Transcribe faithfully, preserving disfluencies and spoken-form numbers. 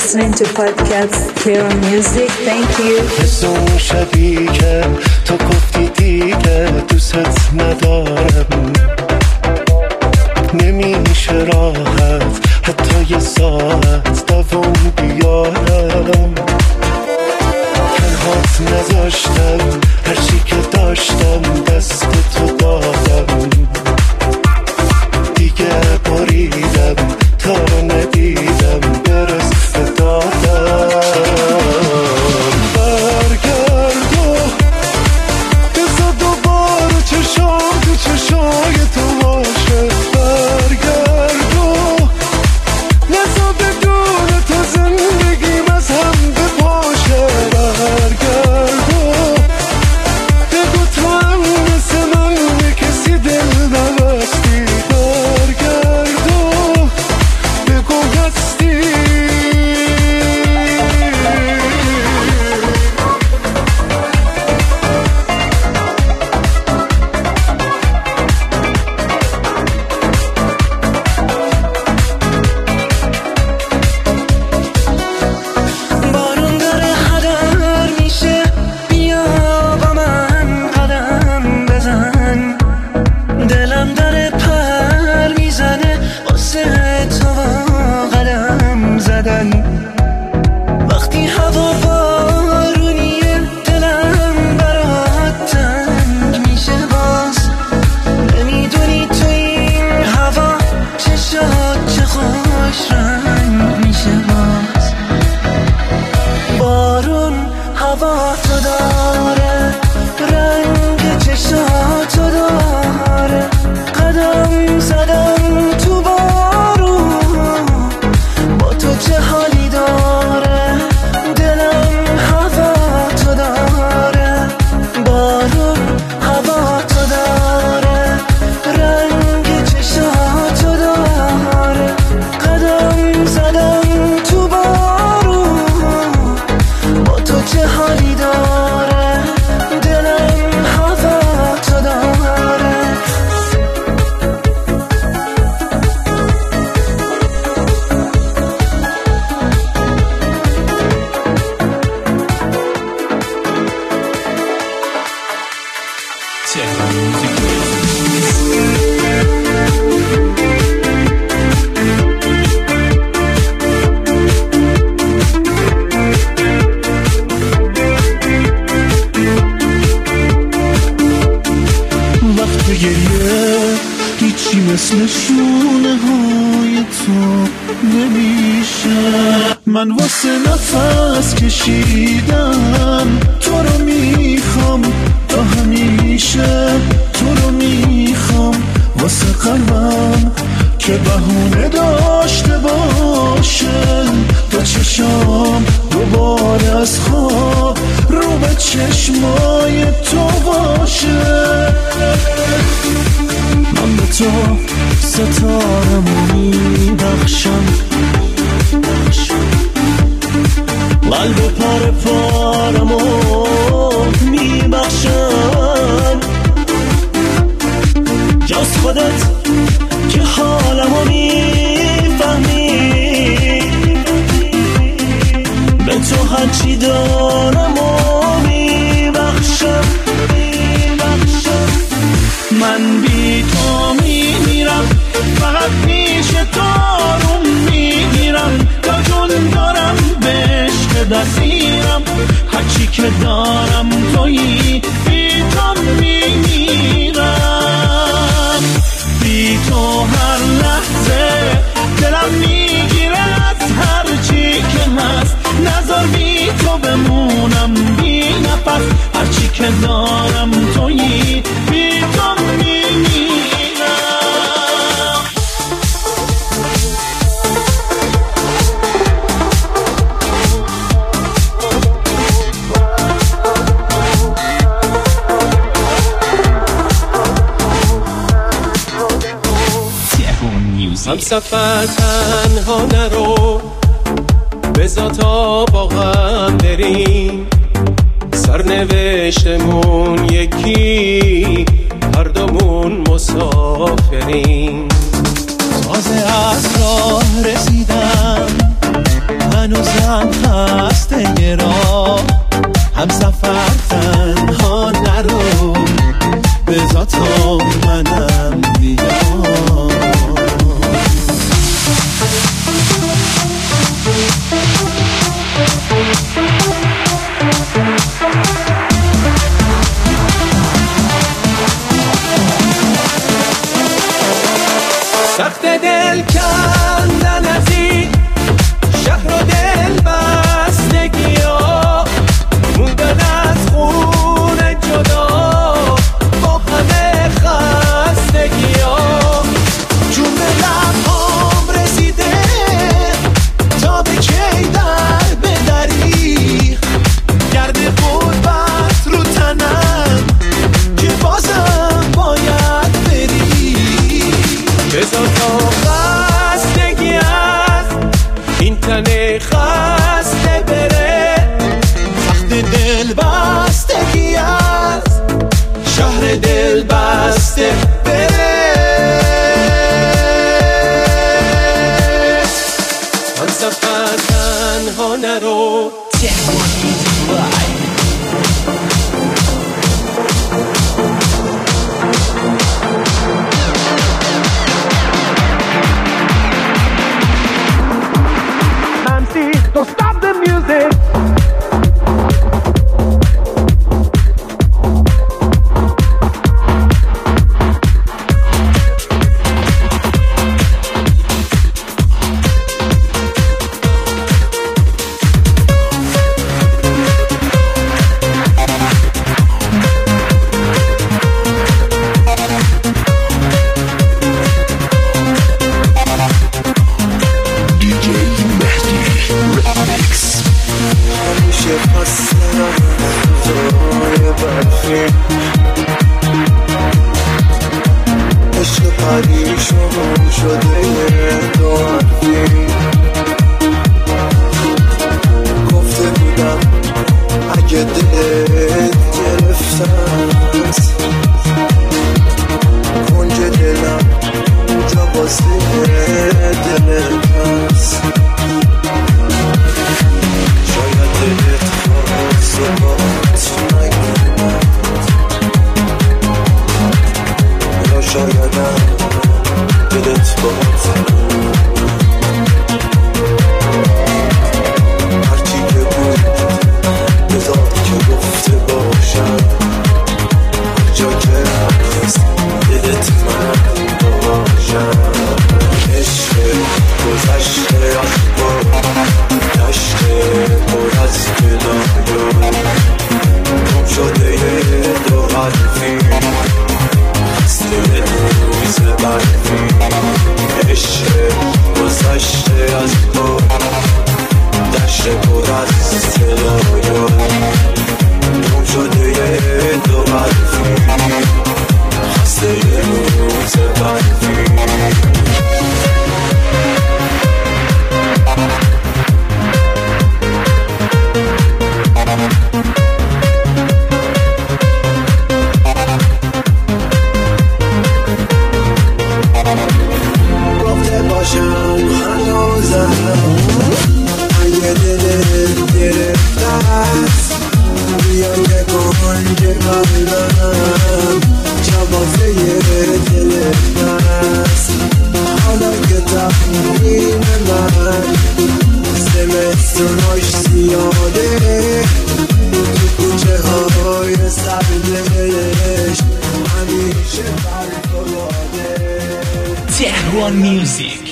listening to podcast here on music. Thank you. حسون شبی که تو گفتی دیگه دوست ندارم، نمیشه راحت حتی یه ساعت دوام بیارم. تنهات نذاشتم، هرچی که داشتم دست تو دادم، دیگه بریدم تا ندیدم برس به دادم. برگرد و بذار دوباره چشام تو چشای تو باشه. برگرد و نذار بدون تو زندگیم از هم بپاشه. برگرد و بگو تو هم مثل من به کسی دل نبستی. برگرد و بگو هستی. بارون داره هدر میشه، بیا با من قدم بزن. دلم داره پر میزنه واسه تو قدم زدن. وقتی هوا بارونیه دلم برات تنگ میشه باز. نمیدونی تو این هوا چشات چه خوش رنگ میشه باز. بارون هوا تو داره، رنگ چشاتو داره. قدم زدم تو بارون، با تو چه حالی داره. دلم هوا تو داره، بارون هوا تو داره. رنگ چشاتو داره. قدم زدم تو بارون، با تو چه حالی داره. دلم هوا تو داره. وقت گریه هیچی مثل شونه های تو نمیشه. من واسه نفس کشیدم تو رو میخوام تا همیشه. تو رو میخوام واسه قلبم که بهونه داشته باشه. تا چشام دوباره از خواب رو به چشمای تو باشه. من به تو ستارمو میبخشم، قلب پاره پارمو میبخشم. جز خودت که حالمو میفهمی، به تو هرچی دارم و میبخشم. من بی تو میمیرم، فقط پیش تو رو میگیرم. تا جون دارم به عشق دستیرم، هرچی که دارم تویی. بی تو میمیرم، بی تو هر لحظه دلم میگیره از هرچی که هست. نذار بی تو بمونم بی نفس، هرچی که دارم تویی. بی تو میمیرم. هم سفر تنها نرو، بذار تا با غم بریم. سرنوشتمون یکی، هر دومون مسافریم. تازه از راه رسیدم، هنوز وقت دل کندن از این شهر و دل بستگی ها، موندن از خونه جدا با همه خستگی ها. جون به لبهام رسیده تا به کی در بدری، گرد غربت رو تنم که بازم باید بری. بذار تا خستگی از این تن خسته بره، تخت دل بستگی از شهر دل بسته بره. من سفر تنها نرو Don't stop the music. عشق پریشون شده دو حرفی، گفته بودم اگه دلت گرفتم کنج دلم اونجا بازه دلت هست. شاید دلت خواست و بات نگیرد، یا شایدم دلت بات هرچی که بود بذار که گفته باشم، هر جا که هست دلت من باشم. عشق گذشته از با دشت پر از گلایان، گم شده دو حرفی خسته روز برفی. عشق گذشته از با دشت پر از گلایان، گم شده دو حرفی خسته روز برفی. گفته باشم هنوزم اگه دلت گرفته است، بیا که کنج قلبم جوازه دلت است. حالا که تقدیم من زمستوناش زیاده، تو کوچه های سردش همیشه برف و باده. Tehran Music.